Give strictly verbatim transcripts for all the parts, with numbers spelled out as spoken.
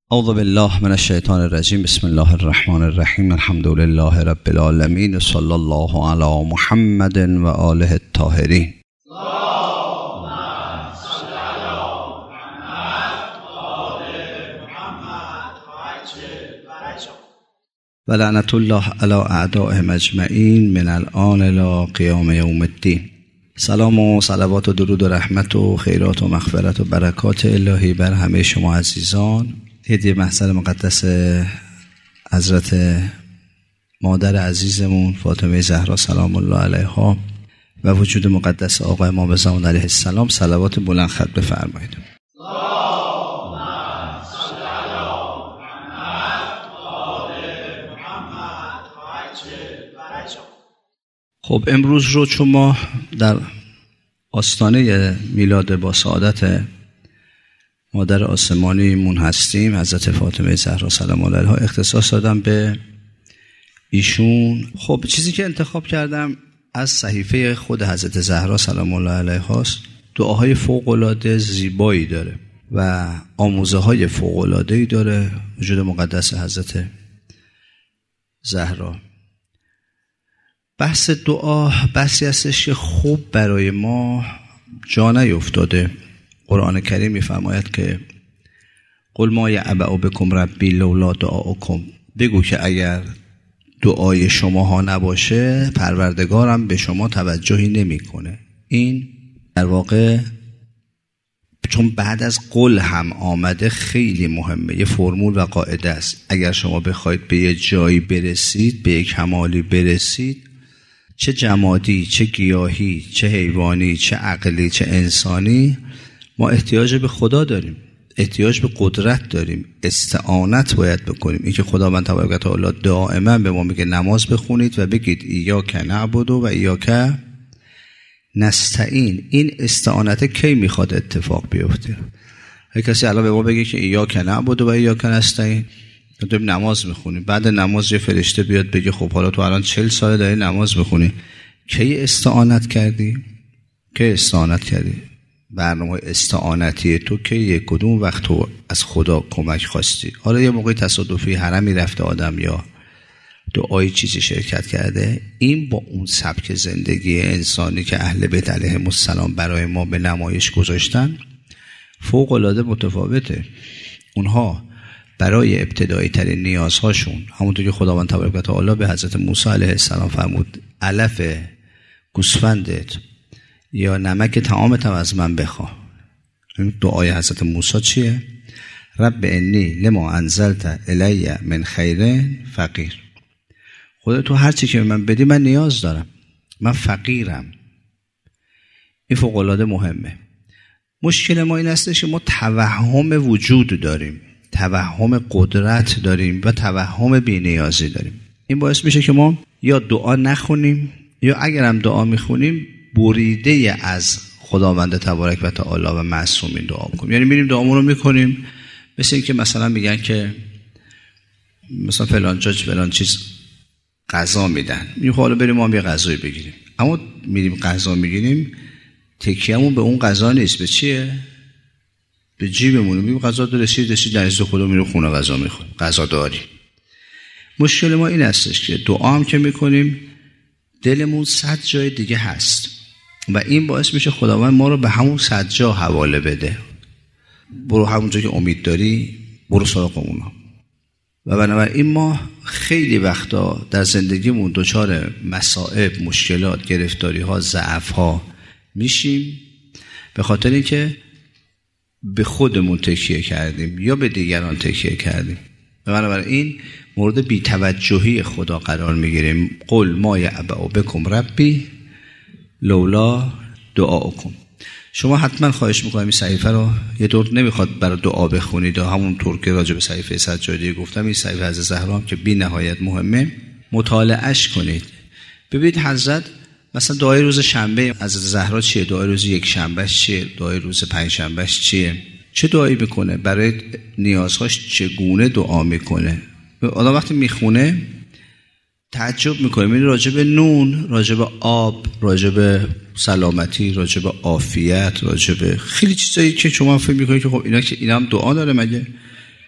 اعوذ بالله من الشیطان الرجیم. بسم الله الرحمن الرحیم. الحمد لله رب العالمین. صلی الله علی محمد و آله الطاهرین. و لعنت الله علی اعدائهم اجمعین من الآن الی قیام یوم الدین. سلام و صلوات و درود و رحمت و خیرات و مغفرت و برکات الهی بر همه شما عزیزان. هدیه محضر مقدس حضرت مادر عزیزمون فاطمه زهرا سلام الله علیها و وجود مقدس آقا امام زمان علیه السلام صلوات بلند خط بفرمایید. خب امروز رو چون ما در آستانه میلاد با سعادت مادر آسمانیمون هستیم، حضرت فاطمه زهرا سلام الله علیها، اختصاص دادم به ایشون. خب چیزی که انتخاب کردم از صحیفه خود حضرت زهرا سلام الله علیها است. دعاهای فوق‌العاده زیبایی داره و آموزه های فوق‌العاده‌ای داره وجود مقدس حضرت زهرا. بحث دعا بحثی هستش که خوب برای ما جا نیفتاده. قرآن کریم میفرماید که قل ما یعبأ بکم ربی لولا دعاؤکم، بگو که اگر دعای شما ها نباشه پروردگارم به شما توجهی نمیکنه. این در واقع چون بعد از قل هم آمده خیلی مهمه، یه فرمول و قاعده است. اگر شما بخواید به یه جایی برسید، به یک کمالی برسید، چه جمادی، چه گیاهی، چه حیوانی، چه عقلی، چه انسانی، ما احتیاج به خدا داریم، احتیاج به قدرت داریم، استعانت باید بکنیم. این که خداوند تبارک و تعالی دائما به ما میگه نماز بخونید و بگید ایاک نعبد و ایاک نستعین. این استعانت کی میخواد اتفاق بیفته؟ هر کسی الان به ما بگه که ایاک نعبد و ایاک نستعین، داریم نماز میخونیم، بعد نماز یه فرشته بیاد بگه خب حالا تو الان چهل ساله داری نماز میخونی، کی استعانت کردی؟ کی استعانت کردی؟ برنامه استعانتی تو که یک کدوم وقت تو از خدا کمک خواستی؟ حالا یه موقعی تصادفی حرمی رفته آدم یا دعای چیزی شرکت کرده، این با اون سبک زندگی انسانی که اهل بیت علیهم السلام برای ما به نمایش گذاشتن فوق العاده متفاوته. اونها برای ابتدایی ترین نیازهاشون، همونطور که خداوند تبارک و تعالی به حضرت موسی علیه السلام فرمود علف گوسفندت یا نمک طعامت از من بخواه. دعای حضرت موسی چیه؟ رب انی لما انزلت الی من خیر فقیر. خدا تو هر چی که من بدی من نیاز دارم، من فقیرم. این فوق العاده مهمه. مشکل ما این هستش که ما توهم وجود داریم، توهم قدرت داریم و توهم بی‌نیازی داریم. این باعث میشه که ما یا دعا نخونیم یا اگرم دعا میخونیم بریده از خداوند تبارک و تعالی و معصومین دعا میکنیم. یعنی میریم دعامون رو میکنیم مثل این که مثلا میگن که مثلا فلان جا فلان چیز غذا میدن، میگیم حالا بریم ما هم یه غذایی بگیریم، اما میریم غذا میگیریم تکیه‌مون به اون غذا نیست، به چیه؟ به جیبمون. میگیم غذا داره رسید رسید در نزد خدا میریم خونه غذا میخوریم، غذا داری. مشکل ما این هستش که دعا هم که میکنیم دلمون صد جای دیگه هست و این باعث میشه خداوند ما رو به همون صد جا حواله بده. برو همون جا که امید داری برو سراغ اونا. و بنابراین ما خیلی وقتا در زندگیمون دچار مصائب، مشکلات، گرفتاری ها، ضعف ها میشیم به خاطر اینکه به خودمون تکیه کردیم یا به دیگران تکیه کردیم. و بنابراین مورد بی‌توجهی خدا قرار میگیریم. قل ما یعبأ بکم ربی لولا دعاؤکم. شما حتما خواهش میکنم این صحیفه رو یه طور نمیخواد برای دعا بخونید، همونطور که راجع به صحیفه سجادی گفتم این صحیفه از زهرا هم که بی نهایت مهمه مطالعهش کنید. ببینید حضرت مثلا دعای روز شنبه از زهرا چیه، دعای روز یک شنبهش چیه، دعای روز پنج شنبهش چیه، چه دعایی میکنه، برای نیازهاش چگونه دعا میکنه. آدم وقتی میخونه تعجب میکنه، میبینی راجع به نون، راجع به آب، راجع به سلامتی، راجع به عافیت، راجع به خیلی چیزایی که شما فکر میکنید که خب اینا که اینا هم دعا داره مگه؟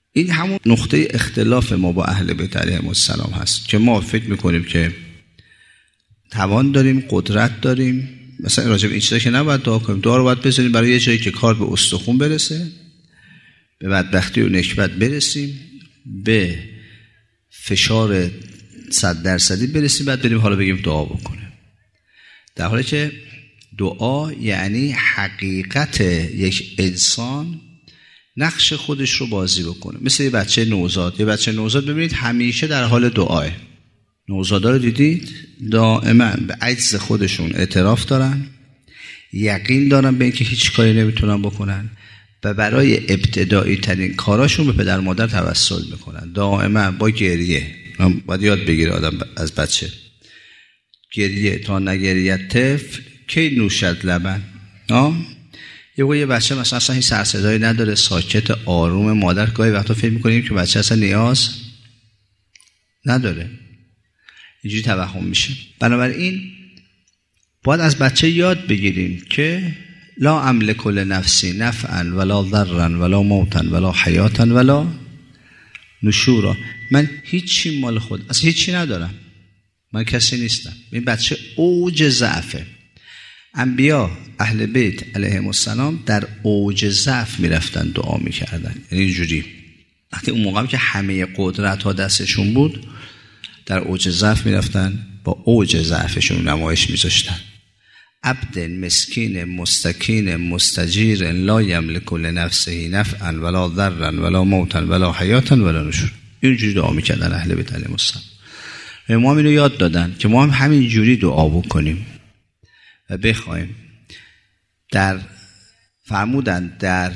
این همون نقطه اختلاف ما با اهل بیت علیهم السلام هست که ما فکر میکنیم که توان داریم، قدرت داریم، مثلا راجع به این چیزا که نباید دعا کنیم، دعا رو باید بذاریم برای یه جایی که کار به استخون برسه، به بدبختی و نکبت برسیم، به فشار صد درصدی برسیم، بعد بریم حالا بگیم دعا بکنیم. در حالی که دعا یعنی حقیقت یک انسان نقش خودش رو بازی بکنه. مثل یه بچه نوزاد، یه بچه نوزاد ببینید همیشه در حال دعاه. نوزادا رو دیدید دائما به عجز خودشون اعتراف دارن، یقین دارن به اینکه هیچ کاری نمیتونن بکنن و برای ابتدایی ترین کاراشون به پدر مادر توسل میکنن، دائما با گریه. باید یاد بگیره آدم از بچه گریه، تا نگریت طفل کی نوشد لبن. آه یه یه بچه مثلا اصلا هیچ سر صدایی نداره، ساکت آروم، مادر گاهی وقتا فکر میکنیم که بچه اصلا نیاز نداره، اینجوری توهم میشه. بنابراین باید از بچه یاد بگیریم که لا املک لنفسی نفعا ولا ضرا ولا موتا ولا حیاتا ولا نشورا. من هیچی مال خود اصلا هیچی ندارم، من کسی نیستم. این بچه اوج ضعفه. انبیا اهل بیت علیهم السلام در اوج ضعف میرفتن دعا میکردن، یعنی اینجوری وقتی اون موقع که همه قدرت ها دستشون بود در اوج ضعف میرفتن با اوج ضعفشون نمایش میذاشتن. عبد مسکین مستکین مستجیر لا یملک لنفسه نفعا ولا ضرا ولا موتا ولا حیاتا ولا نشور. اینجوری دعا میکردن اهل بیت علیهم السلام. ما اینو یاد دادن که ما هم همین جوری دعا بکنیم و بخوایم. در فرمودن در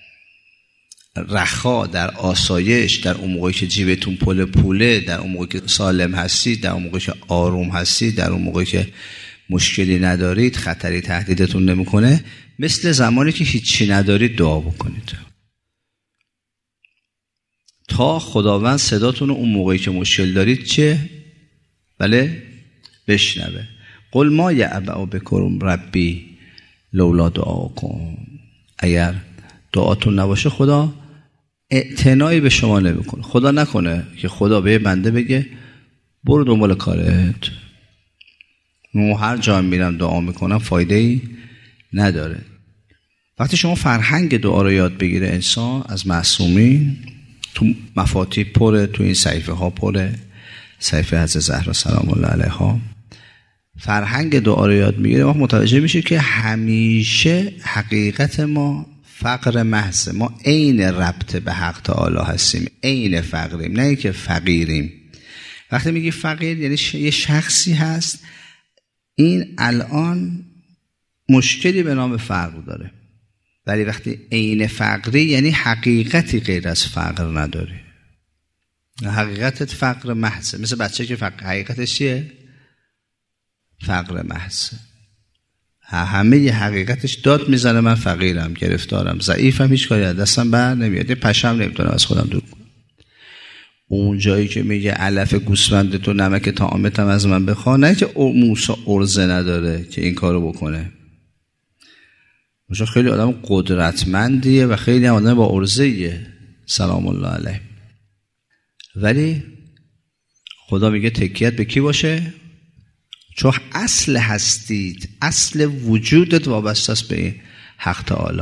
رخا، در آسایش، در اون موقعی که جیبتون پول پوله، در اون موقعی که سالم هستید، در اون موقعی که آروم هستید، در اون موقعی که مشکلی ندارید، خطری تهدیدتون نمیکنه، مثل زمانی که هیچی ندارید دعا بکنید تا خداوند صداتون اون موقعی که مشکل دارید چه؟ بله بشنوه. قل ما یعبأ بکم ربی لولا دعاکم. اگر دعاتون نباشه خدا اعتنایی به شما نمیکنه. خدا نکنه که خدا به بنده بگه برو دنبال کارت، من هر جا میرم دعا میکنم فایده ای نداره. وقتی شما فرهنگ دعا رو یاد بگیره انسان از معصومین، تو مفاتیح پره، تو این صحیفه ها پره، صحیفه حضرت زهرا سلام الله علیها، فرهنگ دعا رو یاد میگیره، ما متوجه میشه که همیشه حقیقت ما فقر محض. ما عین ربط به حق تعالی هستیم، عین فقریم، نه اینکه فقیریم. وقتی میگی فقیر یعنی یه شخصی هست این الان مشکلی به نام فقر داره، ولی وقتی عین فقری یعنی حقیقتی غیر از فقر نداره. حقیقتت فقر محض. مثل بچه که فقر حقیقتش چیه؟ فقر محض. همه ی حقیقتش داد میزنه من فقیرم، گرفتارم، ضعیفم، هیچ کاری از دستم بر نمیاد، پشم نمیتونم از خودم دور کنم. اون جایی که میگه علف گوسفند تو نمک طعامتم از من بخوا، نه که موسی ارزه نداره که این کارو بکنه. موسی خیلی آدم قدرتمندیه و خیلی آدم با ارزه‌ایه سلام الله علیه، ولی خدا میگه تکیت به کی باشه؟ چون اصل هستید، اصل وجودت وابسته است به حق تعالی.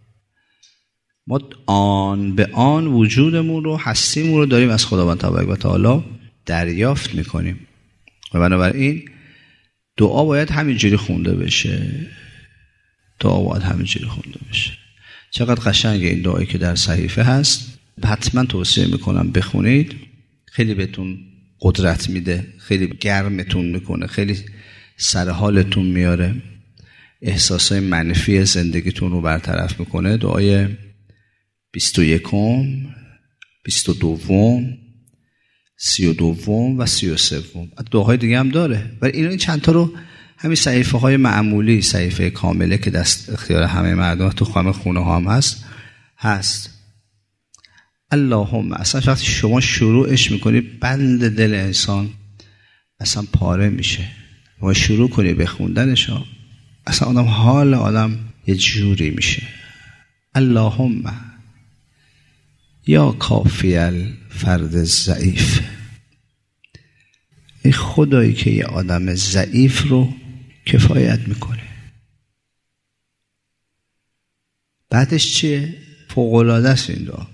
ما آن به آن وجودمون رو، هستیمون رو داریم از خداوند تبارک و تعالی دریافت میکنیم و بنابراین دعا باید همینجوری خونده بشه. دعا باید همینجوری خونده بشه. چقدر قشنگه این دعایی که در صحیفه هست، حتما توصیه میکنم بخونید. خیلی بهتون قدرت میده، خیلی گرمتون میکنه، خیلی سر حالتون میاره، احساسای منفی زندگیتون رو برطرف میکنه. دعای بیست و یکم، بیست و دوم، سی و دوم و سی و سوم. دعاهای دیگه هم داره، ولی اینا این چند تا رو همین صحیفه های معمولی، صحیفه کامله که دست اختیار همه مردم تو همه خونه ها هم هست هست. اللهم اصلا وقتی شما شروعش میکنی بند دل انسان اصلا پاره میشه و شروع کنی به خوندنش، اصلا آدم حال آدم یه جوری میشه. اللهم یا کافی الفرد ضعیف. ای خدایی که یه آدم ضعیف رو کفایت میکنه. بعدش چیه؟ فوق‌العاده است این دعا.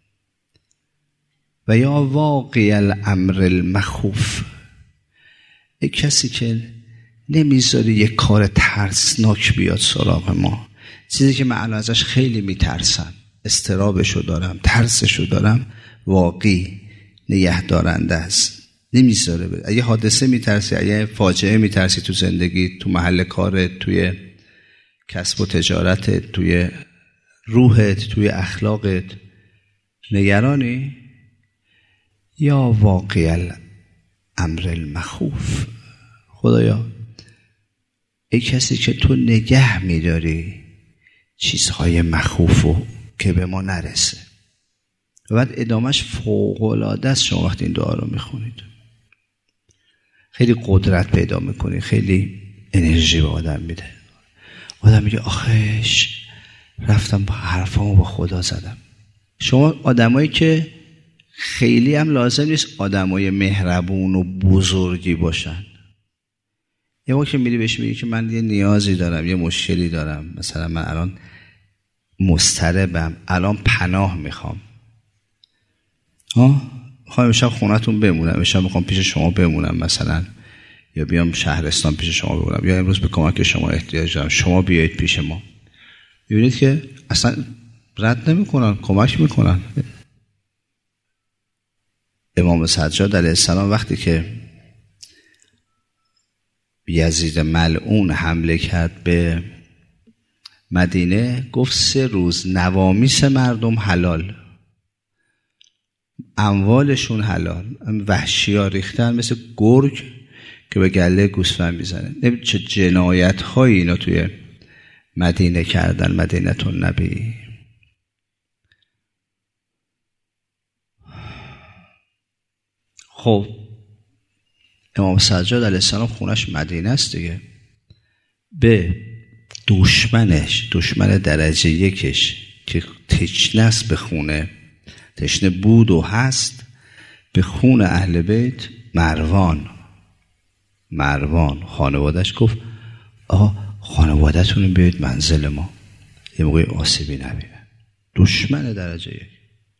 و یا واقعی الامر المخوف. ای کسی که نمیذاری یک کار ترسناک بیاد سراغ ما، چیزی که من الان ازش خیلی میترسم، استرابشو دارم، ترسشو دارم، واقعی نگه دارنده است، نمیذاره بره. اگه حادثه میترسی، اگه فاجعه میترسی تو زندگی، تو محل کارت، توی کسب و تجارتت، توی روحت، توی اخلاقت نگرانی، یا واقعی الامر المخوف. خدایا ای کسی که تو نگه میداری چیزهای مخوفو که به ما نرسه. و بعد ادامهش فوق‌العاده است. شما وقتی این دعا رو میخونید خیلی قدرت پیدا میکنید، خیلی انرژی به آدم میده. آدم میگه آخش رفتم حرفامو با خدا زدم. شما آدمایی که خیلی هم لازم نیست آدمای مهربون و بزرگی باشن. یه وقت میری بهش میگی که من یه نیازی دارم، یه مشکلی دارم، مثلا من الان مضطربم، الان پناه میخوام، ها میخوام امشب خونتون بمونم، امشب میخوام پیش شما بمونم مثلا، یا بیام شهرستان پیش شما بمونم، یا امروز به کمک شما احتیاج دارم، شما بیایید پیش ما. میبینید که اصلا رد نمیکنن، کمک میکنن. امام سجاد علیه السلام وقتی که یزید ملعون حمله کرد به مدینه، گفت سه روز نوامیس مردم حلال، اموالشون حلال. وحشی ها ریختن مثل گرگ که به گله گوسفند میزنه. نمیدونی چه جنایت هایی اینا توی مدینه کردن، مدینه النبی. خب امام سجاد علیه السلام خونش مدینه است دیگه. به دشمنش، دشمن درجه یکش که تشنه است به خونه، تشنه بود و هست به خون اهل بیت، مروان مروان خانوادهش گفت آه خانواده‌تون رو بیایید منزل ما، یه موقع آسیبی نبینه. دشمن درجه یک.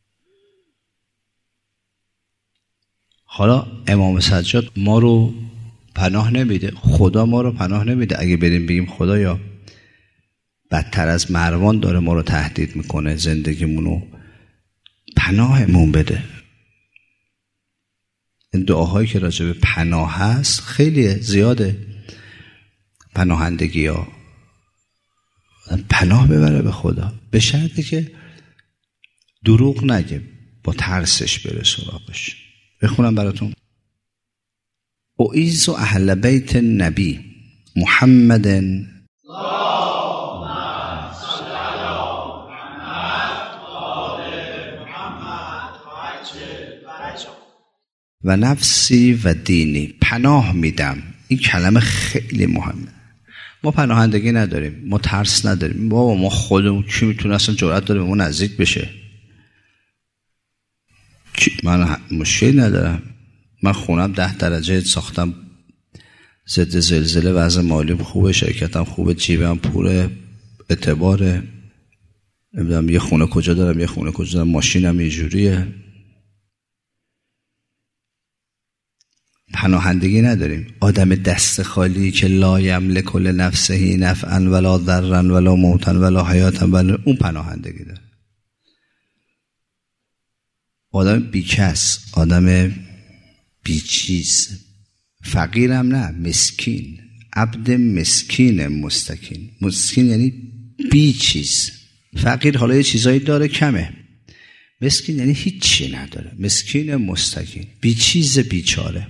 حالا امام سجاد ما رو پناه نمیده، خدا ما رو پناه نمیده. اگه بریم بگیم خدایا بدتر از مروان داره ما رو تهدید میکنه، زندگیمونو پناهمون بده. این دعاهایی که راجع به پناه هست خیلی زیاده. پناهندگی ها پناه ببره به خدا، به شرطی که دروغ نگه، با ترسش بره سراغش. بخونم براتون. اعیذ اهل بیت النبی محمد و نفسی و دینی. پناه میدم. این کلمه خیلی مهمه. ما پناهندگی نداریم، ما ترس نداریم. بابا ما خودمون کی میتونه اصلا جرأت داره به ما نزدیک بشه؟ من مشکلی ندارم. من خونم ده درجه ساختم، ضد زلزله، وضع مالیم خوبه، شرکتم خوبه، جیبم پوره، اعتباره. نمیدونم یه خونه کجا دارم، یه خونه کجا دارم، ماشینم یه جوریه. پناهندگی نداریم. آدم دست خالی که لا یملک لنفسه نفعا ولا ضرا ولا موتا ولا حیاتا ولا، اون پناهندگی داره. آدم بیکس، آدم بیچیز، فقیرم نه، مسکین، عبد مسکین مستکین. مسکین یعنی بیچیز. فقیر حالا یه چیزایی داره کمه، مسکین یعنی هیچی نداره. مسکین مستکین، بیچیز، بیچاره.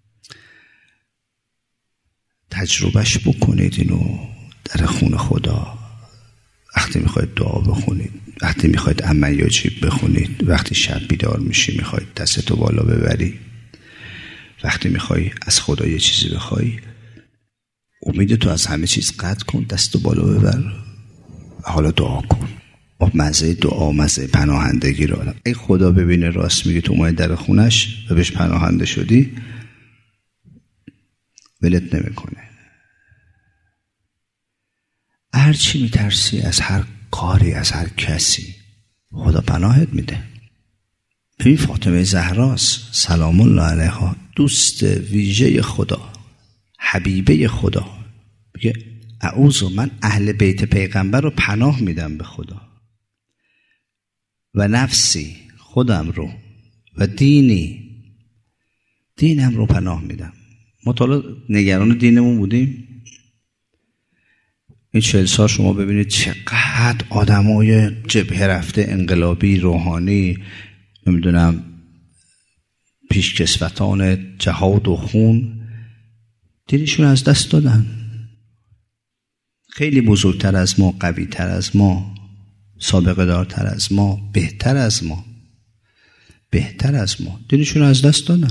تجربهش بکنید اینو در خون خدا. وقتی میخواید دعا بخونید، وقتی میخواید امن یاجیب بخونید، وقتی شب بیدار میشی میخواید دستتو بالا ببری، وقتی میخوای از خدا یه چیزی بخوای، امید تو از همه چیز قطع کن، دستتو بالا ببر، حالا دعا کن. مزه دعا، مزه پناهندگی رو آدم. ای خدا ببینه راست میگی تو اومدی در خونش و بهش پناهنده شدی، ولت نمیکنه. هر چی میترسی از هر کاری، از هر کسی، خدا پناهت میده. ببین فاطمه زهراست سلام الله علیها، دوست ویژه خدا، حبیبه خدا، میگه اعوذ، من اهل بیت پیغمبر رو پناه میدم به خدا و نفسی، خودم رو، و دینی، دینم رو پناه میدم. ما تا حالا نگران دینمون بودیم؟ این چهل سال شما ببینید چقدر آدمای جبهه رفته، انقلابی، روحانی، نمیدونم پیشکسوتان جهاد و خون، دینشون از دست دادن. خیلی بزرگتر از ما، قویتر از ما، سابقه دارتر از ما، بهتر از ما، بهتر از ما، دینشون از دست دادن.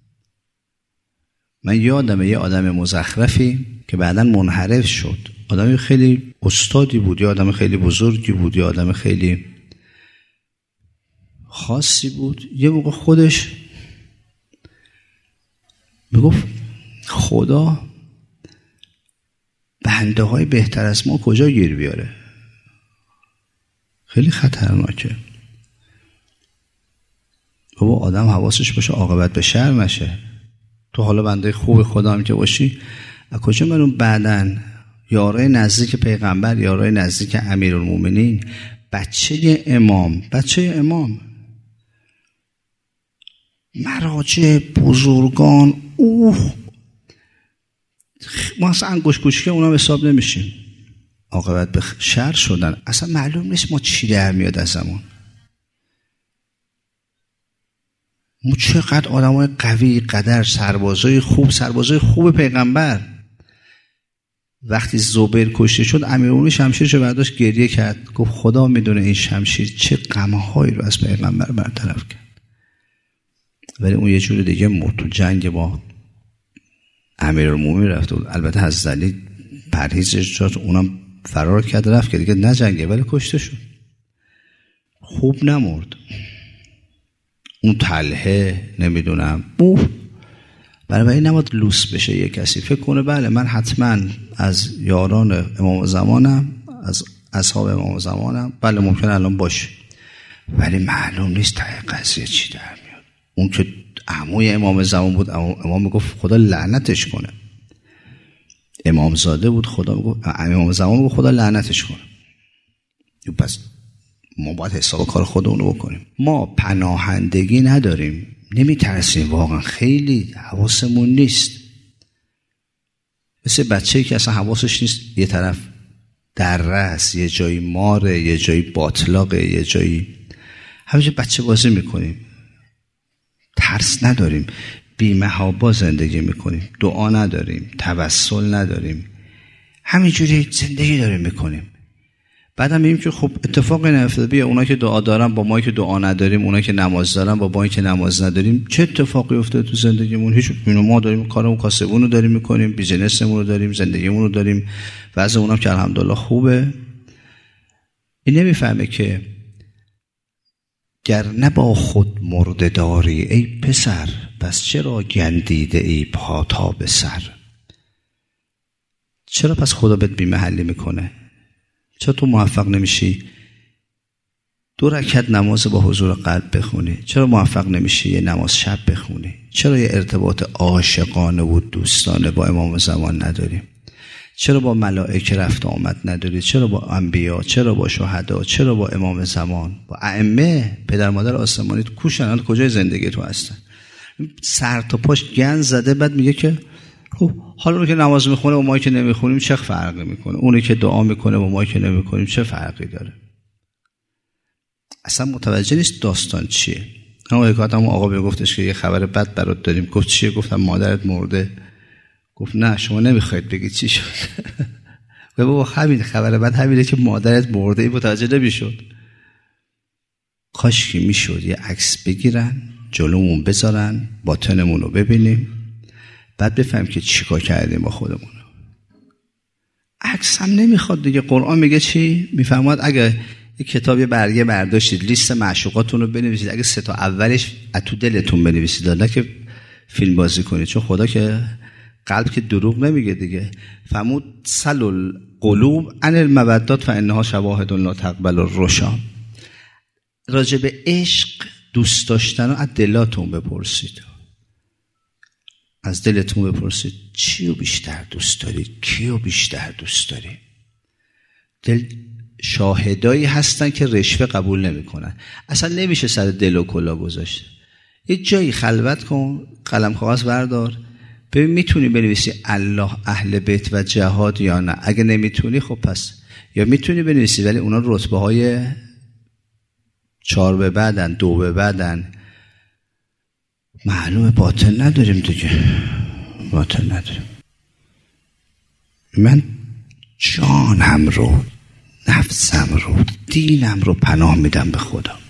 من یادمه یه آدم مزخرفی که بعداً منحرف شد، آدمی خیلی استادی بود، یا آدم خیلی بزرگی بود، یا آدم خیلی خاصی بود، یه موقع خودش میگفت خدا بنده های بهتر از ما کجا گیر بیاره. خیلی خطرناکه. بابا آدم حواسش باشه عاقبت به شر نشه. تو حالا بنده خوب خدا هم که باشی، از کجا من بعدن یارای نزدیک پیغمبر، یارای نزدیک امیرالمومنین، بچه امام، بچه امام، مراجع بزرگان، اوه ما اصلا انگوش کوچیک اونا حساب نمیشیم. عاقبت به شر شدن. اصلا معلوم نیست ما چی در میاد از زمان. ما چقدر آدمای قوی، قدر، سربازای خوب، سربازای خوب پیغمبر. وقتی زبیر کشته شد، امیرالمومنین شمشیرش رو برداشت گریه کرد، گفت خدا میدونه این شمشیر چه غم‌هایی رو از پیغمبر برطرف کرد. ولی اون یه جور دیگه مرد. تو جنگ با امیرالمومنین رفت. البته حضرت علی پرهیزش داشت، اونم فرار کرد رفت که دیگه نجنگه، ولی کشته شد. خوب نمرد. اون طلحه نمیدونم اوه، برای نباید لوس بشه یه کسی فکر کنه بله من حتما از یاران امام زمانم، از اصحاب امام زمانم، بله ممکن الان باشه، ولی معلوم نیست ته قضیه چی در میاد. اون که عموی امام زمان بود، امام میگفت خدا لعنتش کنه. امام زاده بود، خدا میگفت امام زمان میگفت خدا لعنتش کنه. پس ما باید حساب کار خودمون رو بکنیم. ما پناهندگی نداریم، نمیترسیم، واقعا خیلی حواسمون نیست. مثل بچه‌ای که اصلا حواسش نیست، یه طرف دره است، یه جایی ماره، یه جایی باطلاقه، یه جایی همینجور بچه بازی میکنیم. ترس نداریم، بی‌محابا زندگی میکنیم، دعا نداریم، توسل نداریم، همینجوری زندگی داریم میکنیم. بعدم میگیم که خب اتفاقی نیفتاده، بیا اونا که دعا دارن با ما که دعا نداریم، اونا که نماز دارن با ما که نماز نداریم، چه اتفاقی افتاده تو زندگیمون؟ هیچ. ما داریم کارمون، کاسبون رو داریم میکنیم، بیزینسمون رو داریم، زندگیمون رو داریم، وضع اونم که الحمدلله خوبه. این نمیفهمه که گر نه با خود مرده داری ای پسر، پس چرا گندیده ای پا تا به سر؟ چرا پس خدا بهت بی محلی میکنه؟ چرا تو موفق نمیشی دو رکعت نماز با حضور قلب بخونی؟ چرا موفق نمیشی یه نماز شب بخونی؟ چرا یه ارتباط عاشقانه و دوستانه با امام زمان نداری؟ چرا با ملائکه رفت آمد نداری؟ چرا با انبیا؟ چرا با شهدا؟ چرا با امام زمان؟ با ائمه پدر مادر آسمانی تو کوشن؟ کجای زندگی تو هستن؟ سر تا پاش گند زده، بعد میگه که خب حالا اون که نماز میخونه و ما که نمیخونیم چه فرقی میکنه؟ اونی که دعا میکنه و ما که نمیکنیم چه فرقی داره؟ اصلا متوجه نیست داستان چیه. همون حکایت همون آقا میگفتش که یه خبر بد برات داریم. گفت چیه؟ گفتم مادرت مرده. گفت نه شما نمیخواید بگید چی شد. و بابا همین خبر بد همینه که مادرت مرده. این متوجه نمیشد. کاش که میشد یه عکس بگیرن جلومون بذارن، باطنمون رو ببینیم، بعد بفهم که چیکار کردیم با خودمون. عکس هم نمیخواد دیگه. قرآن میگه چی؟ میفرماد اگه یه کتابی برگه برداشتید لیست معشوقاتون رو بنویسید، اگه سه تا اولش تو دلتون بنویسید، نه که فیلم بازی کنید، چون خدا که قلب که دروغ نمیگه دیگه. فمود سل القلوب عن المودات فانها شواهد لا تقبل الرشا. راجع به عشق، دوست داشتن رو از دلاتون بپرسید، از دلتون بپرسید چی رو بیشتر دوست داری، کی رو بیشتر دوست داری. دل شاهدایی هستن که رشوه قبول نمی کنن. اصلا نمیشه سر دل و کلا گذاشت. یه جایی خلوت کن، قلم کاغذ بردار، ببین میتونی بنویسی الله، اهل بیت و جهاد یا نه. اگه نمیتونی خب پس یا میتونی بنویسی ولی اونا رتبه های چهار به بعدن، دو به بعدن، معلومه باطن نداریم دیگه، باطن نداریم. من جانم رو، نفسم رو، دینم رو پناه میدم به خدا،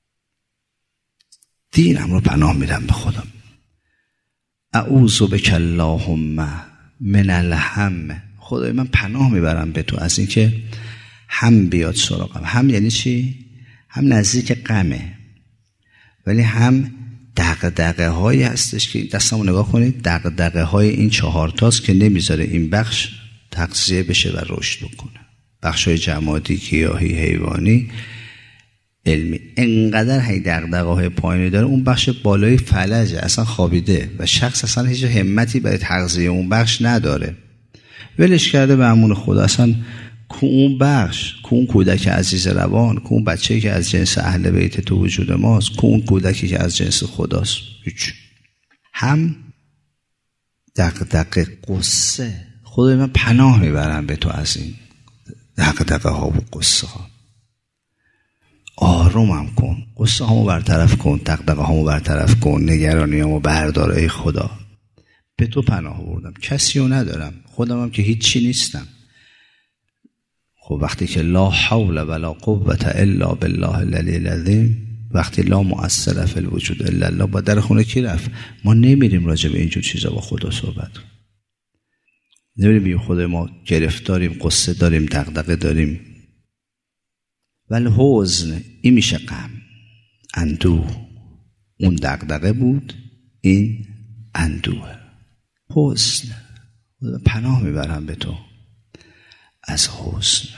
دینم رو پناه میدم به خدا. اعوذ بک اللهم من الهم. خدای من پناه میبرم به تو از اینکه هم بیاد سراغم. هم یعنی چی؟ هم نزدیک غمه ولی هم دغدغه هایی هستش که دستمو نگاه کنید، دغدغه های این چهار تاست که نمیذاره این بخش تغذیه بشه و رشد بکنه. بخش های جمادی، گیاهی، حیوانی، علمی. انقدر هی دغدغه های پایینی داره، اون بخش بالای فلجه، اصلا خوابیده و شخص اصلا هیچ همتی برای تغذیه اون بخش نداره، ولش کرده به امون خدا. اصلا کو اون بخش، کو اون کودک عزیز روان، کو اون بچه‌ای که از جنس اهل بیت تو وجود ماست، کو اون کودکی که از جنس خداست. هیچ. هم دغدغه، قصه. خدای من پناه میبرم به تو از این دغدغه ها و قصه ها. آرومم کن، قصه هامو برطرف کن، دغدغه هامو برطرف کن، نگرانی هامو بردار. ای خدا به تو پناه بردم، کسی رو ندارم، خودم هم که هیچی نیستم. خب وقتی که لا حول ولا قوة الا بالله العلی العظیم، وقتی لا مؤثر فی الوجود الا الله، با در خونه کی رفت؟ ما نمیریم راجع به اینجور چیزا با خدا صحبت، نمیریم بگیم خدای ما گرفتاریم، قصه داریم، دغدغه داریم. ولی حزن، این میشه غم، اندوه. اون دغدغه بود، این اندوه. حزن، پناه میبرم به تو از حزن.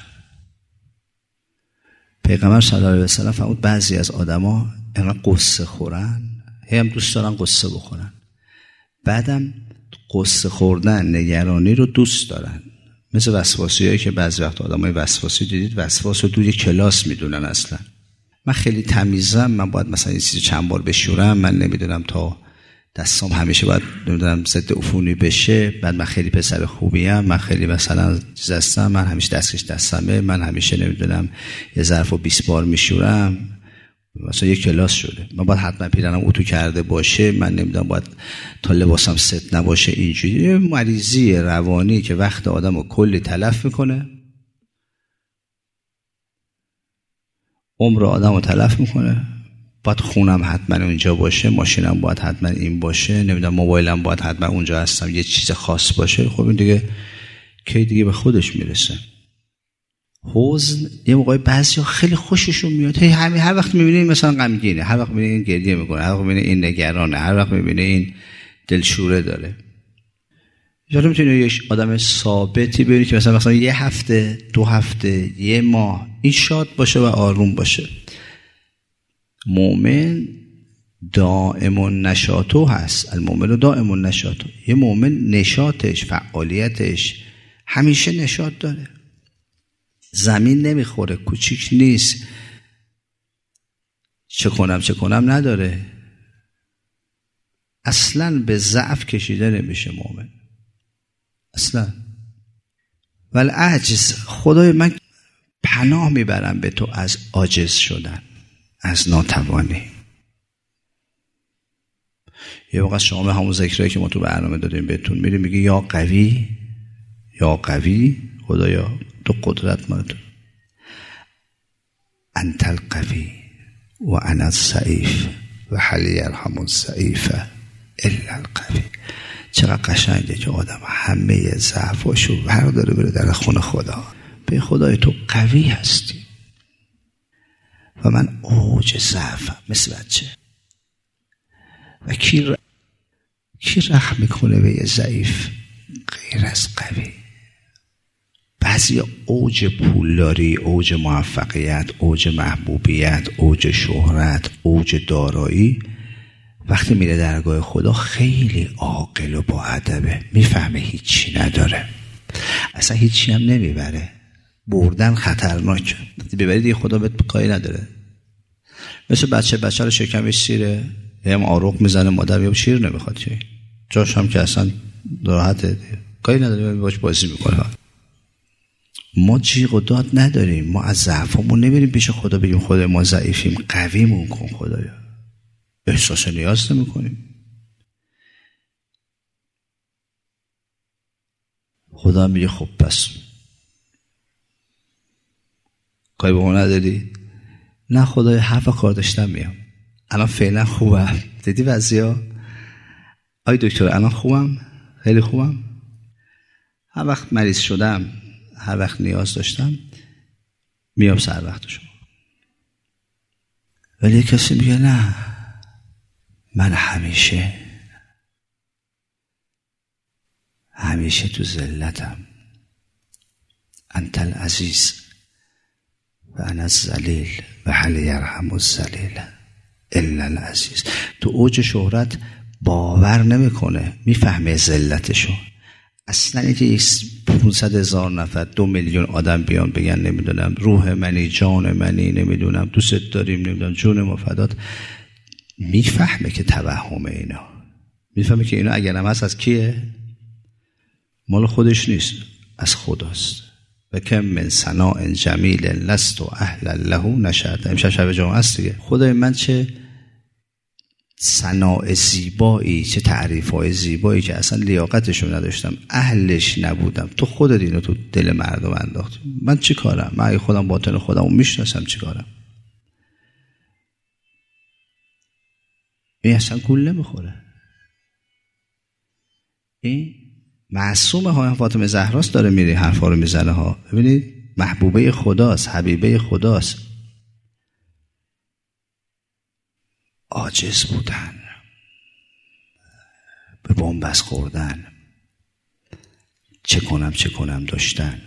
پیغمبر صلی الله علیه و سلم فرمود بعضی از آدما اینقدر قصه خورن، هی هم دوست دارن قصه بخورن، بعدم قصه خوردن، نگرانی رو دوست دارن. مثل وسواسیایی که بعضی وقت آدمای وسواسی دیدید وسواس رو توی کلاس میدونن. اصلا من خیلی تمیزم، من باید مثلا یه چیزی چند بار بشورم، من نمیدونم تا دستام همیشه باید نمیدونم ضد عفونی بشه، بعد من خیلی پسر خوبیم، من خیلی مثلا چیز هستم، من همیشه دستکش دستمه، من همیشه نمیدونم یه ظرفو بیست بار میشورم. مثلا یه کلاس شده، من باید حتما پیرنم اتو کرده باشه، من نمیدونم باید تا لباسم ست نباشه. اینجوری یه مریضی روانی که وقت آدمو کلی تلف میکنه، عمر آدمو تلف میکنه. باید خونم حتما اونجا باشه، ماشینم باید حتما این باشه، نمیدونم موبایلم باید حتما اونجا هستم، یه چیز خاص باشه. خب این دیگه کی دیگه به خودش میرسه. حزن یه موقعی بعضیا خیلی خوششون میاد، هی همین هر وقت میبینه مثلا غمگینه، هر وقت میبینه این گریه میکنه، هر وقت میبینه این نگرانه، هر وقت میبینه این دلشوره داره. یا میتونه یه آدم ثابتی ببینی که مثلا مثلا یه هفته، دو هفته، یه ماه این شاد باشه و آروم باشه. مؤمن دائم نشاطو هست، المؤمن دائم نشاطو. یه مؤمن نشاطش، فعالیتش همیشه نشاط داره، زمین نمیخوره، کوچیک نیست، چه کنم چه کنم نداره، اصلا به ضعف کشیده نمیشه مؤمن اصلا. ولی عجز، خدای من پناه میبرم به تو از عاجز شدن، از ناتوانی. یه وقت شما همون ذکرهایی که ما تو برنامه دادیم بهتون میریم میگه یا قوی یا قوی، خدایا تو قدرت مال تو، انت القوی و انا الضعیف و هل یرحم الضعیف الا القوی. چقدر قشنگه که آدم همه ضعفاشو برداره بره در خونه خدا. به خدای تو قوی هستی، و من اوج ضعفم مثل بچه. و کی ر... کی رحم میکنه به یه ضعیف غیر از قوی؟ بعضی اوج پولداری، اوج موفقیت، اوج محبوبیت، اوج شهرت، اوج دارایی، وقتی میره درگاه خدا خیلی عاقل و با ادبه، میفهمه هیچی نداره، اصلا هیچی هم نمیبره، بردن خطرناکه، ببرید یه خدا بهت کاری نداره. مثل بچه بچه رو شکمش سیره، هم آروغ میزنه، مادر یا شیر نمیخواد چه جاش هم که اصلا راحته، کاری نداره، باش بازی میکنه. ما جیغ و داد نداریم، ما از ضعفمون نمیریم پیش خدا بگیم خدا ما ضعیفیم، قویمون کن خدایا. احساس نیاز نمیکنیم. خدا میگه خب پس کاری به ما نداری؟ نه خدای حرف کار داشتم میام، الان فعلا خوبم. دیدی وضعیا؟ آی دکتر الان خوبم، خیلی خوبم. هر وقت مریض شدم، هر وقت نیاز داشتم میام سر وقت شما. ولی کسی میگه نه، من همیشه همیشه تو ذلتم. انت العزیز و انا الذلیل و هل یرحم الذلیل الا العزیز. تو اوج شهرت باور نمیکنه، میفهمه ذلتشو. اصلا اینکه پانصد هزار نفر، دو میلیون آدم بیان بگن نمیدونم روح منی، جان منی، نمیدونم دوست داریم، نمیدونم جون ما فدات، میفهمه که توهمه اینا، میفهمه که اینا اگر هم هست از کیه؟ مال خودش نیست، از خداست. و کم من صناع جمیل لست و اهل له نشأت. امشب شب جمعه است دیگه. خدای من چه صناع زیبایی، چه تعریف‌های زیبایی که اصلا لیاقتشو نداشتم، اهلش نبودم، تو خودت اینو تو دل مردم انداختی. من چی کارم؟ من اگه خودم باطن خودمو میشناسم چی کارم؟ این اصلا گول نمیخوره. این معصومه ها، فاطمه زهراست داره میره حرفا رو میزنه ها. ببینید محبوبه خداست، حبیبه خداست. عاجز بودن، به بنبست خوردن، چه کنم چه کنم داشتن.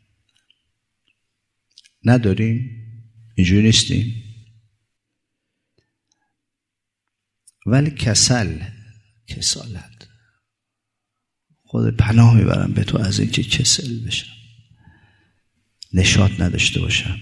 نداریم؟ اینجوری نیستیم؟ ولی کسل، کسالت، خود پناه میبرم به تو از اینکه کسل بشم، نشاط نداشته باشم،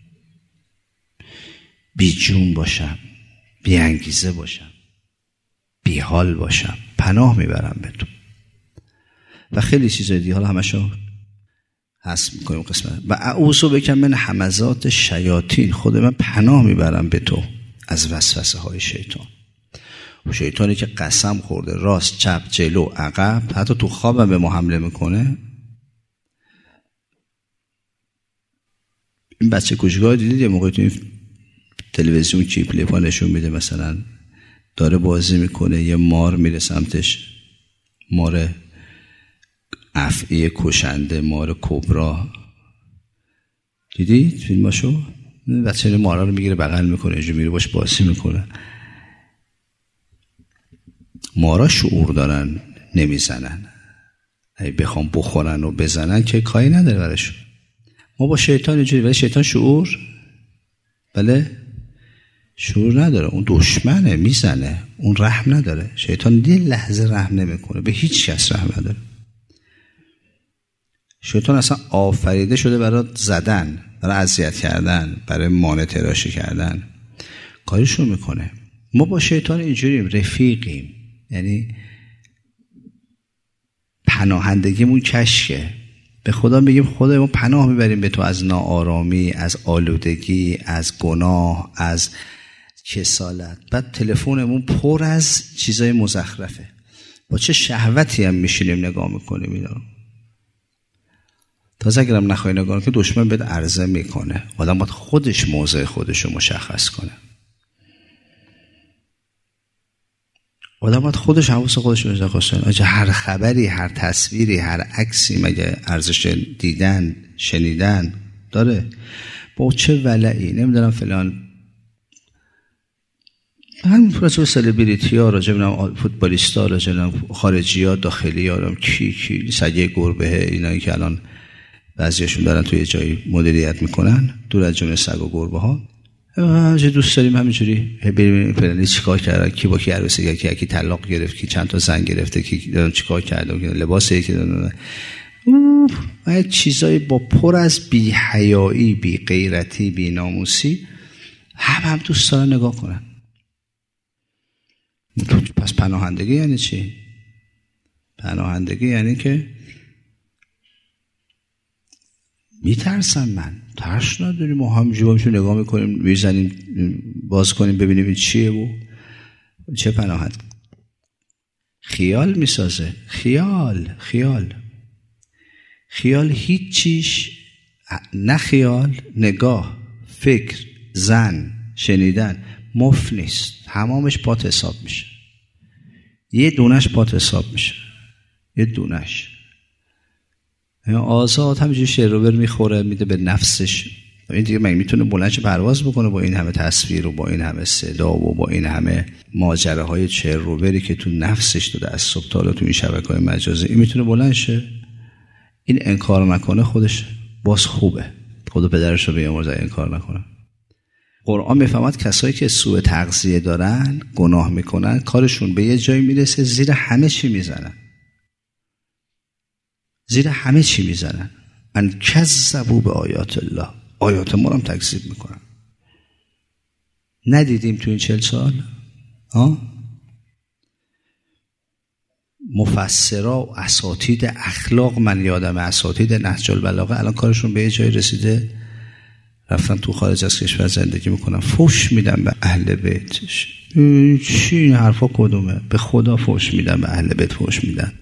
بی جون باشم، بی انگیزه باشم، بی حال باشم. پناه میبرم به تو. و خیلی چیزای دیگه، حالا همشو حذف میکنیم قسمت. و اعوذ بک من همزات شیاطین، خود من پناه میبرم به تو از وسوسه های شیطان. و شیطانی که قسم خورده راست چپ جلو عقب، حتی تو خوابم به ما حمله میکنه. این بچه کوچیک‌ها دیدید یه موقع تو این تلویزیون کلیپ‌ها نشون میده، مثلا داره بازی میکنه، یه مار میره سمتش، مار افعی کشنده، مار کبرا. دیدید فیلماشو؟ بچه این مارا رو میگیره بغل میکنه، اینجور میره باش بازی میکنه. مارا شعور دارن، نمیزنن. اگه بخوام بخورن و بزنن که کاری نداره برشون. ما با شیطان اینجوری، ولی شیطان شعور، بله شعور نداره، اون دشمنه، میزنه، اون رحم نداره. شیطان دی لحظه رحم نمیکنه، به هیچ کس رحم نداره. شیطان اصلا آفریده شده برای زدن، برای اذیت کردن، برای مانع تراشی کردن، کارشو میکنه. ما با شیطان اینجوریم، رفیقیم، یعنی پناهندگیمون کشکه. به خدا میگیم خدای ما پناه میبریم به تو از ناآرامی، از آلودگی، از گناه، از کسالت. بعد تلفنمون پر از چیزای مزخرفه، با چه شهوتی هم میشینیم نگاه میکنیم اینا. تازه اگرم نخواهی نگاه که دشمن بهت عرضه میکنه. آدم باید خودش موضع خودش رو مشخص کنه. آدم باید خودش حواس خودش رو مشخص کنه. هر خبری، هر تصویری، هر عکسی مگه ارزش دیدن، شنیدن داره؟ با چه ولعی، نمیدونم فلان هم راجع به سلبریتی ها، راجع به فوتبالیست ها، راجع به خارجی ها، داخلی ها، کی کی سگه گربه، اینایی که الان بعضیاشون دارن توی جایی مدیریت میکنن، دور از جمله سگ و گربه ها. چه دوست داریم همینجوری ببینیم فلانی چیکار کرده، کی با کی عروسی کرد، کی کی طلاق گرفت، کی چند تا زن گرفته، کی چیکار کرده، لباس یکی داره. اوه چیزای با پر از بی حیایی، بی غیرتی، بی ناموسی هم هم دوست دارن نگاه کنن. پس پناهندگی یعنی چی؟ پناهندگی یعنی که میترسم، من ترس نداریم، ما هم جوابشو نگاه میکنیم، میزنیم باز کنیم ببینیم این چیه و چه پناهند. خیال میسازه، خیال خیال خیال هیچ چیش نه، خیال نگاه، فکر، زن، شنیدن مفت نیست، تمامش پات حساب میشه. یه دونش پات حساب میشه، یه دونش. آزاد همینجوری شروبر میخوره میده به نفسش. این دیگه من میتونه بلندش پرواز بکنه با این همه تصویر و با این همه صدا و با این همه ماجراهای شروبری که تو نفسش داده از صبح تا حالا تو این شبکه‌های مجازی. این میتونه بلند شه، این انکار نکنه خودش باز خوبه، خدا پدرش رو بیامرز انکار نکنه. قرآن میفهمد کسایی که سوء تغذیه دارن، گناه میکنن، کارشون به یه جایی میرسه زیر همه چی میزنن، زیر همه چی میزنن. ان کذبوا به آیات الله، آیات ما رو هم تکذیب میکنن. ندیدیم تو این چهل سال ها مفسرا و اساتید اخلاق، من یادم اساتید نهج البلاغه الان کارشون به یه جایی رسیده رفتن تو خارج از کشور زندگی میکنن، فوش میدن به اهل بیتش. چی این حرفا کدومه؟ به خدا فوش میدن، به اهل بیت فوش میدن.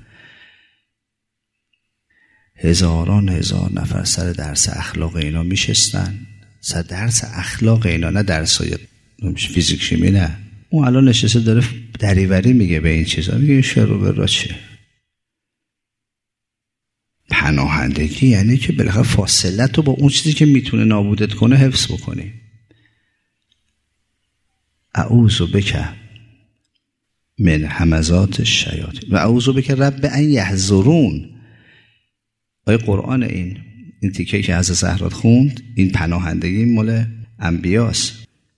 هزاران هزار نفر سر درس اخلاق اینا میشستن، سر درس اخلاق اینا، نه درسای فیزیک شیمی، نه. اون الان نشسته داره دریوری میگه به این چیزا، میگه این شروع به را چه. پناهندگی یعنی که بالاخره فاصلت رو با اون چیزی که میتونه نابودت کنه حفظ بکنی. اعوذ بک من همزات الشیاطین و اعوذ بک رب ان یحضرون. آیه قرآن این این تیکه که از زهرات خوند، این پناهندگی مال انبیاست.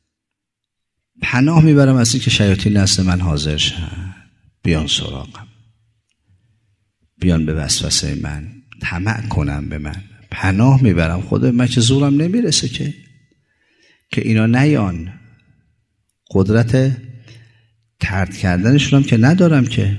پناه میبرم از این که شیاطین نزد من حاضر شن، بیان سراغم، بیان به وسوسه من، طمع کنم به من. پناه میبرم، خدا من که زورم نمیرسه که که اینا نیان، قدرت طرد کردنشون هم که ندارم که.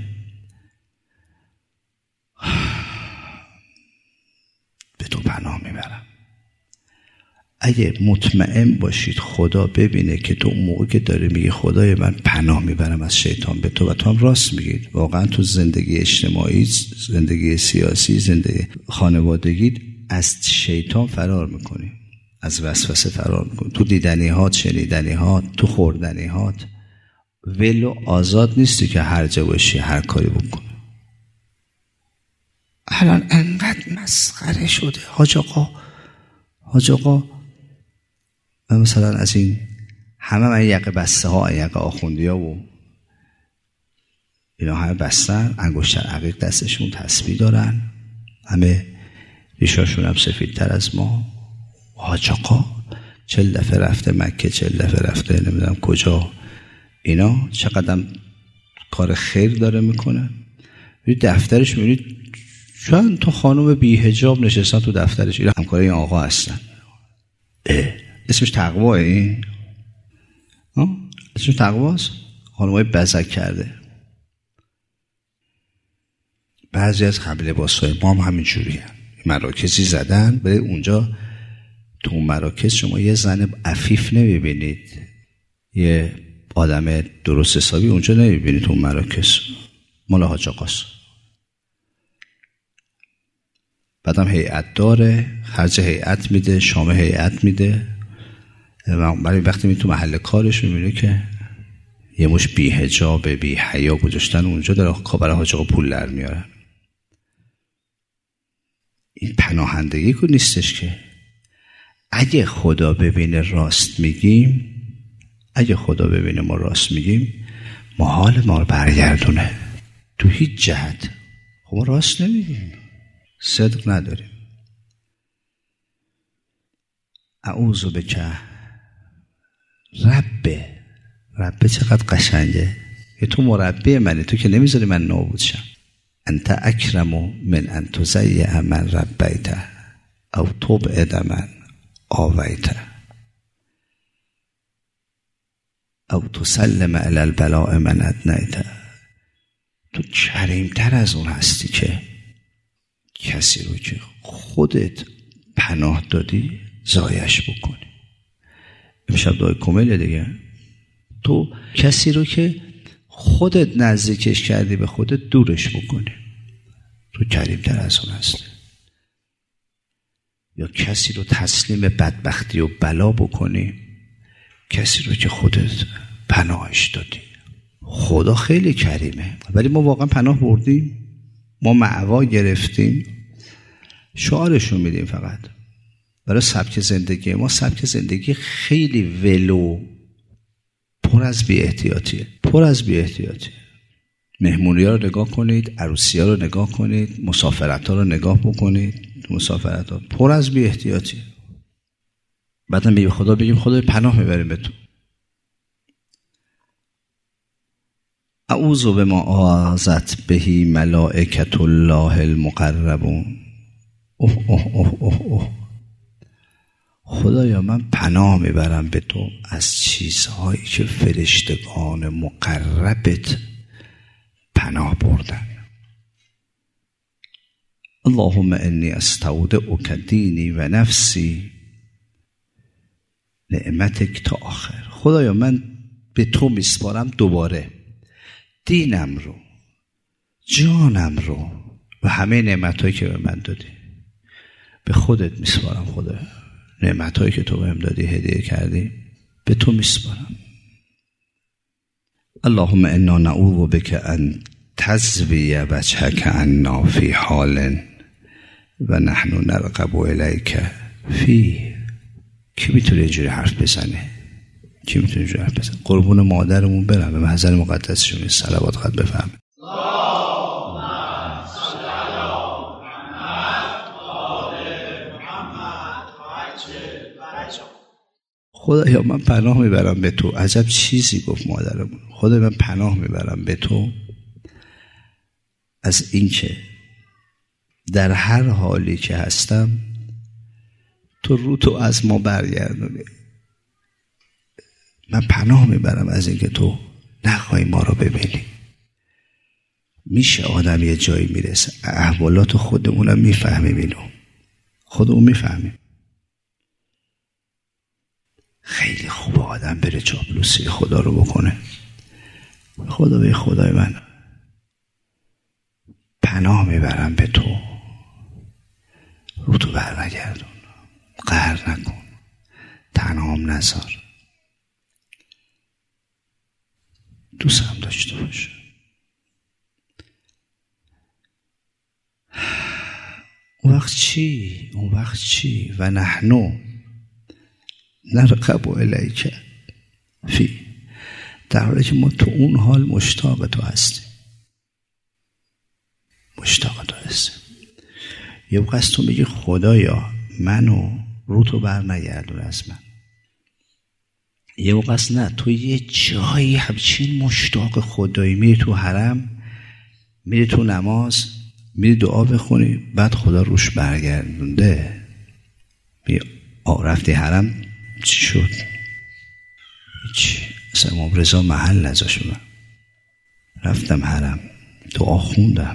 به تو پناه میبرم. اگه مطمئن باشید خدا ببینه که تو اون موقع که داری میگی خدای من پناه میبرم از شیطان به تو، و تو هم راست میگید، واقعا تو زندگی اجتماعی، زندگی سیاسی، زندگی خانوادگی از شیطان فرار میکنی، از وسوسه فرار میکنی. تو دیدنی هات، شنیدنی هات، تو خوردنی هات ول و آزاد نیستی که هر جا باشی هر کاری بکنی. الان انقدر مسخره شده حاج آقا، حاج آقا من مثلا از این همه من یقه بسته ها، یقه آخوندی ها و اینا همه بستن، انگشتر عقیق دستشون تسبیح دارن، همه ریشاشون هم سفیدتر از ما. حاج آقا چل دفعه رفته مکه، چل دفعه رفته نمیدونم کجا، اینا چقدر کار خیر داره میکنه. دفترش میبینید چند تا خانم بی حجاب نشستن تو دفترش، اینا همکار این آقا هستن. اه. اسمش تقواه، این اسمش تقواست. خانمای بزک کرده. بعضی از قبل لباسای ما هم همین جوریه، مراکزی زدن برای اونجا. تو مراکز شما یه زن عفیف نمیبینید، یه آدم درست حسابی اونجا نمیبینید. تو مراکز مال حاج آقاست. بعدم هیئت داره، خرج هیئت میده، شام هیئت میده. ولی وقتی می تو محل کارش میبینه که یه مش بی حجاب بی حیا گذاشتن اونجا، داره برای حاج آقا پول در میاره. این پناهندگی که نیستش که. اگه خدا ببینه راست میگیم، اگه خدا ببینه ما راست میگیم محال ما رو برگردونه تو هیچ جهت. خب ما راست نمیگیم، صدق نداریم. اعوذ بک رب. رب چقدر قشنگه، یه تو مربی منی، تو که نمیذاری من نابود شم. انت اکرم من ان تضیع من ربیت او تبعد من آویت او تسلم علی البلاء من ادنیت. تو کریمتر از اون هستی که کسی رو که خودت پناه دادی ضایعش بکنی. امشب دعای کمیله دیگه. تو کسی رو که خودت نزدیکش کردی به خودت دورش بکنی، تو کریمتر از اون هستی. یا کسی رو تسلیم بدبختی و بلا بکنی، کسی رو که خودت پناهش دادی. خدا خیلی کریمه، ولی ما واقعا پناه بردیم؟ ما معوا گرفتیم؟ شعارشو میدیم فقط برای سبک زندگی ما. سبک زندگی خیلی ولو، پر از بی احتیاطیه، پر از بی احتیاطیه. مهمونی ها رو نگاه کنید، عروسی ها رو نگاه کنید، مسافرت ها رو نگاه بکنید. مسافرت ها پر از بی احتیاطیه. بعدم به خدا بگیم خدا پناه میبریم به تو. اعوذ بما آذت بهی ملائکة الله المقربون. اوه اوه اوه اوه اوه. خدایا من پناه میبرم به تو از چیزهایی که فرشتگان مقربت پناه بردن. اللهم انی استودعک دینی و نفسی نعمتک تا آخر. خدایا من به تو میسپارم دوباره دینم رو، جانم رو و همه نعمتایی که به من دادی. به خودت میسپارم خدا. نعمتایی که تو بهم دادی، هدیه کردی، به تو میسپارم. اللهم انا نعوذ بک ان تزوی وجهک عنا فی حال و نحن نرغب الیک فی. کی میتونه اینجوری حرف بزنه؟ کی میتونه اینجوری حرف بزنه؟ قربون مادرمون برم، به محضر مقدسشون صلوات خط بفهمه. خدایا من پناه میبرم به تو. عجب چیزی گفت مادرمون. خدا من پناه میبرم به تو از اینکه در هر حالی که هستم تو رو تو از ما برگردونی. من پناه میبرم از اینکه تو نخوای ما رو ببینی. میشه آدم یه جایی میرسه احوالات خودمونم میفهمیم، اینو خودمون میفهمیم. خیلی خوب آدم بره چاپلوسی خدا رو بکنه. خدا به خدای من پناه میبرم به تو، رو تو بر نگردون، قهر نکن، تنهام نذار، دوستم داشته باش. اون وقت چی؟ اون وقت چی؟ و نحنو نرغب الیک فی. در حالی که ما تو اون حال مشتاق تو هستیم، مشتاق تو هستیم. یه وقت تو میگی خدایا منو رو تو بر نگردون از من. یه وقت نه، تو یه جایی همچین مشتاق خدایی، میری تو حرم، میری تو نماز، میری دعا بخونی، بعد خدا روش برگردونده. می رفتی حرم، چی شد؟ هیچ. اصلا امام رضا محل نذاشت. من رفتم حرم، دعا خوندم،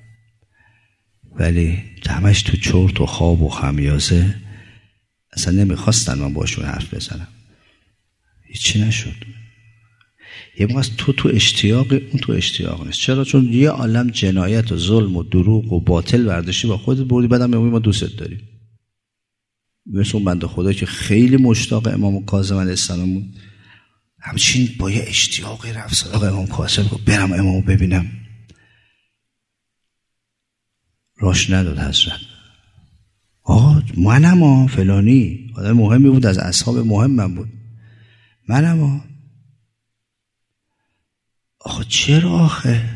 ولی همش تو چرت و خواب و خمیازه. اصلا نمیخواستن من باشون حرف بزنم. هیچی نشد. یه موقع تو تو اشتیاق، اون تو اشتیاق نیست. چرا؟ چون یه عالم جنایت و ظلم و دروغ و باطل برداشتی با خودت بردی، بعدم میگی ما دوستت داریم. مثل اون بنده خدا که خیلی مشتاق امام کاظم علیه السلام بود، همچین با یه اشتیاقی رفت سراغ امام کاظم، گفت برم امامو ببینم. راش نداد حضرت. آقا منم ها فلانی، آدم مهمی بود، از اصحاب مهم من بود، منم ها. آخه چرا آخه؟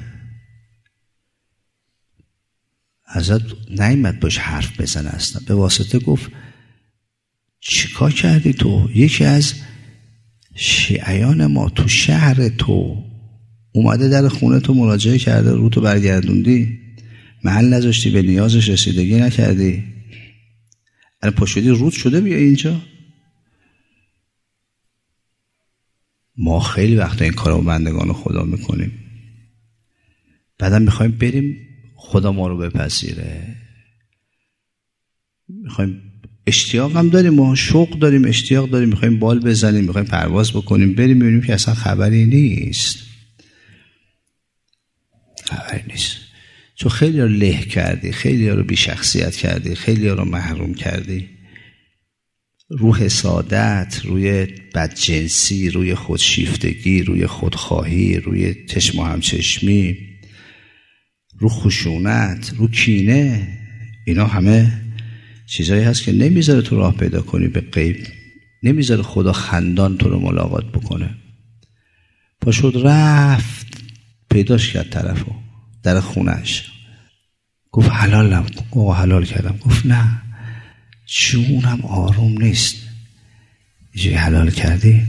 حضرت نیامد باش حرف بزنه اصلا، به واسطه گفت چیکار کردی تو؟ یکی از شیعیان ما تو شهر تو اومده در خونه تو مراجعه کرده، رو تو برگردوندی، محل نذاشتی، به نیازش رسیدگی نکردی، الان پاشدی رود شده بیا اینجا. ما خیلی وقتا این کارو بندگان خدا میکنیم، بعدم میخوایم بریم خدا ما رو بپذیره، میخوایم اشتیاق هم داریم، ما شوق داریم، اشتیاق داریم، میخوایم بال بزنیم، میخوایم پرواز بکنیم، بریم میبینیم که اصلا خبری نیست، خبری نیست. چون خیلی ها رو له کردی، خیلی ها رو بی شخصیت کردی، خیلی ها رو محروم کردی، روی حسادت، روی بدجنسی، روی خودشیفتگی، روی خودخواهی، روی چشم و همچشمی، رو خشونت، رو کینه. اینا همه چیزایی هست که نمیذاره تو راه پیدا کنی به غیب، نمیذاره خدا خندان تو رو ملاقات بکنه. پاشد رفت پیداش کرد طرفو در خونش، گفت حلالم، گفت حلال کردم. گفت نه جونم آروم نیست. اینجوری حلال کردی؟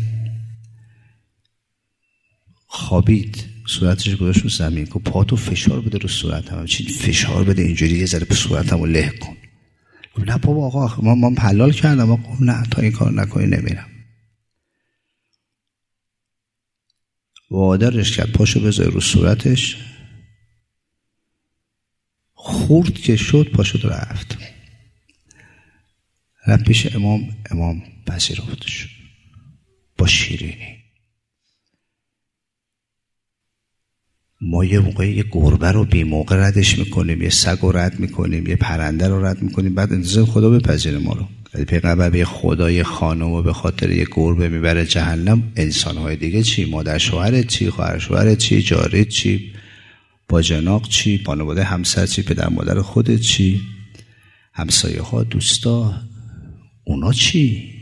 خوابید، صورتش گذاشت رو زمین، گفت پاتو فشار بده رو صورتم. چی فشار بده؟ اینجوری یه ذره صورتمو له کن. گفت نه بابا آقا ما من حلال کردم. گفت نه تا این کار نکنی نمیرم. وادرش کرد پاشو بذار رو صورتش، خورد که شد پاشد رفت رفت پیش امام. امام پذیرفتش با شیرینی. ما یه موقعی یه گربه رو بی موقع ردش میکنیم، یه سگ رو رد میکنیم، یه پرنده رو رد میکنیم، بعد انتظار خدا بپذیره ما رو. پیغمبر به خدای خانم و به خاطر یه گربه میبره جهنم، انسانهای دیگه چی؟ مادر شوهرت چی؟ خواهر شوهرت چی؟ جارت چی؟ باجناق چی؟ خانواده همسر چی؟ پدر مادر خودت چی؟ همسایه ها، دوستا، اونا چی؟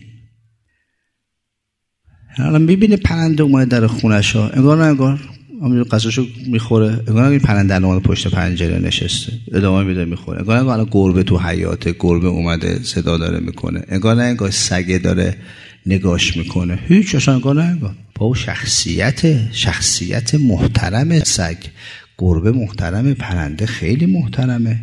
الان میبینه پرنده اومده در خونش ها، انگار نه انگار همین قصاشو میخوره، انگار این پرنده الان پشت پنجره نشسته ادامه میده میخوره، انگار نه الان گربه تو حیاته، گربه اومده صدا داره میکنه، انگار نه انگار سگه داره نگاش میکنه، هیچ اصلا انگار نه انگار. با شخصیت شخصیت محترم سگ، گربه محترمه، پرنده خیلی محترمه،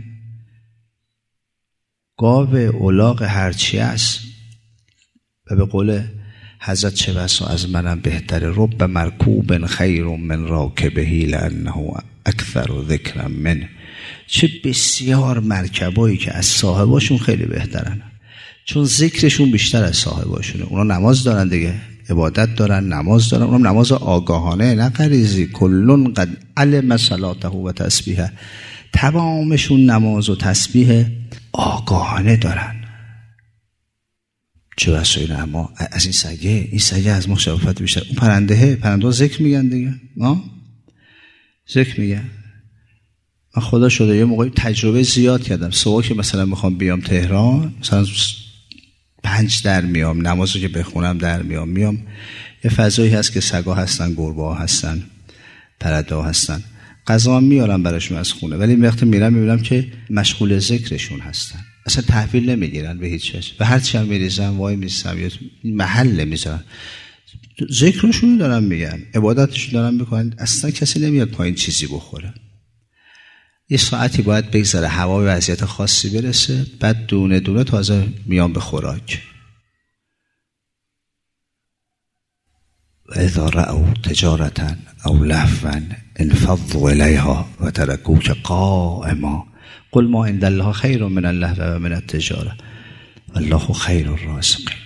گاو، الاغ، هرچی است. و به قول حضرت چه بسا از منم بهتر، رب مرکوب خیر من راکبهی لانه اکثر ذکرا من. چه بسیار مرکبایی که از صاحباشون خیلی بهترن، چون ذکرشون بیشتر از صاحباشونه. اونا نماز دارن دیگه، عبادت دارن، نماز دارن، اونم نماز آگاهانه نه غریزی. کلون قد علم صلاته و تسبیحه، تمامشون نماز و تسبیح آگاهانه دارن. چه بسایی نه، اما از این سگه این سگه از ما شرافت بیشتر. اون پرنده پرنده ذکر میگن دیگه، ها ذکر میگن. من خدا شده یه موقعی تجربه زیاد کردم. صبح که مثلا میخوام بیام تهران، مثلا پنج در میام، نمازو که بخونم در میام میام یه فضایی هست که سگا هستن، گربه ها هستن، پرنده ها هستن، غذا میارم براشون از خونه، ولی وقتی میرم میبینم که مشغول ذکرشون هستن، اصلا تحویل نمیگیرن به هیچ وجه. و هر چی هم میریزم وای میستم یا محل نمیذارن، ذکرشون دارن میگن، عبادتشون دارن میکنن، اصلا کسی نمیاد پایین چیزی بخوره. یه ساعتی باید بگذره هوا به وضعیت خاصی برسه، بعد دونه دونه تازه میان به خوراک. و اذا رأوا تجارتا او لهوا انفضوا الیها و ترکوک قائما قل ما عند الله خیر من اللهو و من التجاره والله خیر الرازقین.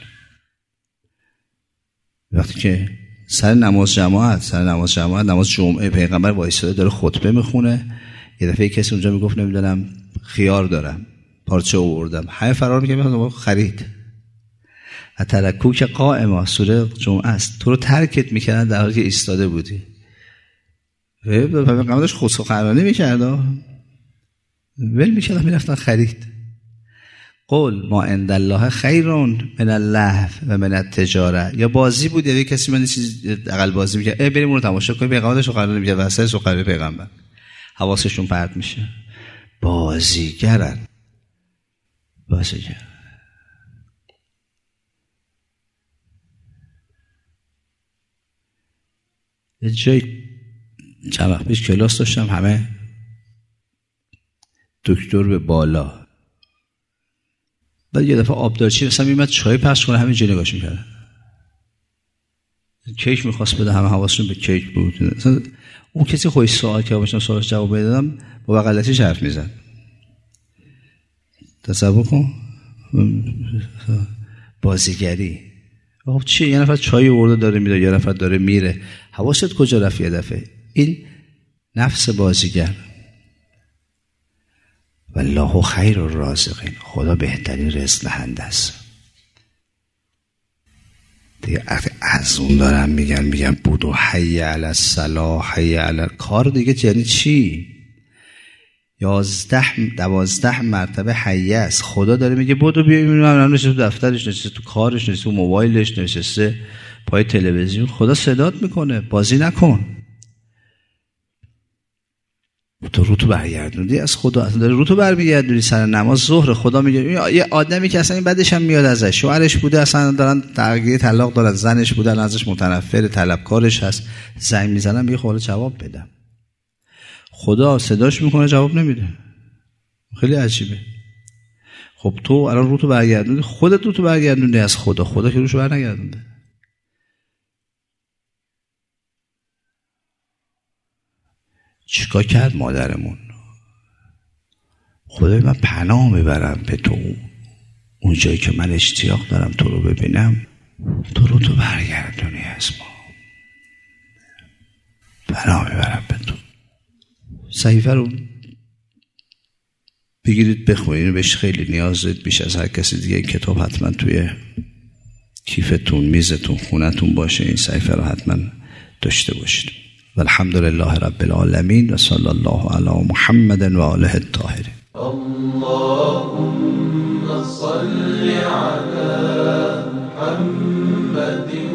وقتی که سر نماز جماعت سر نماز جماعت نماز جمعه پیغمبر وایساده داره خطبه میخونه، یه دفعه کسی اونجا میگفت نمیدونم خیار دارم، پارچه آوردم، همه فرار میکنه خرید. و ترکوک قائما، سوره جمعه است، تو رو ترکت میکردن در حالی که ایستاده بودی. و پیغمبر داشت خسوخرانه میکرد، ول میکردن میرفتن خرید. قل ما عند الله خیر من اللهو و من التجاره. یا بازی بود، یا کسی من چیز عقل بازی میگه ای بریم اون رو تماشا کنیم، پیغمبرش قرار نمیگه واسه سخن پیغمبر، حواسشون پرت میشه. بازیگرن، بازیگر. یه جای چند وقت پیش کلاس داشتم، همه دکتر به بالا، بعد یه دفعه آبدارچی مثلا میمد چای پخش کنه، همین جوری نگاش میکرد. کیک میخواست بده، همه حواسشون به کیک بود. مثلا اون کسی خودش سوال که باشم سوالش جواب بدادم با بغلتیش حرف میزد. تصور کن بازیگری. خب چی؟ یه نفر چای آورده داره میده، یه نفر داره میره، حواست کجا رفت یه دفعه؟ این نفس بازیگر. والله خیر الرازقین، خدا بهترین رزق دهنده است. دیگه از اون دارن میگن میگن بودو حی علی الصلاح حی علی کار، دیگه یعنی چی؟ یازده دوازده مرتبه حی است. خدا داره میگه بودو بیا، میبینم نشسته تو دفترش، نشسته تو کارش، نشسته تو موبایلش، نشسته پای تلویزیون. خدا صدات میکنه بازی نکن. تو رو تو برگردوندی از خدا، اصلا داره رو تو برمیگردونی سر نماز ظهر. خدا میگه یه آدمی که اصلا این بعدش هم میاد ازش، شوهرش بوده اصلا دارن درگیری طلاق دارن، زنش بوده ازش متنفر، طلبکارش هست، زنگ میزنن میگه خب جواب بدم. خدا صداش میکنه جواب نمیده. خیلی عجیبه. خب تو الان رو تو برگردوندی، خودت رو تو برگردوندی از خدا، خدا که روشو برنگردونده. چیکار کرد مادرمون؟ خدای من پناه میبرم به تو، اون جایی که من اشتیاق دارم تو رو ببینم، تو رو تو برگردونی از ما، پناه میبرم به تو. صحیفه رو بگیرید بخونید، بهش خیلی نیاز دارید بیش از هر کسی دیگه. این کتاب حتما توی کیفتون، میزتون، خونتون باشه. این صحیفه رو حتما داشته باشید. والحمد لله رب العالمین و صلی الله علی محمد و آله الطاهرین. اللهم صل علی محمد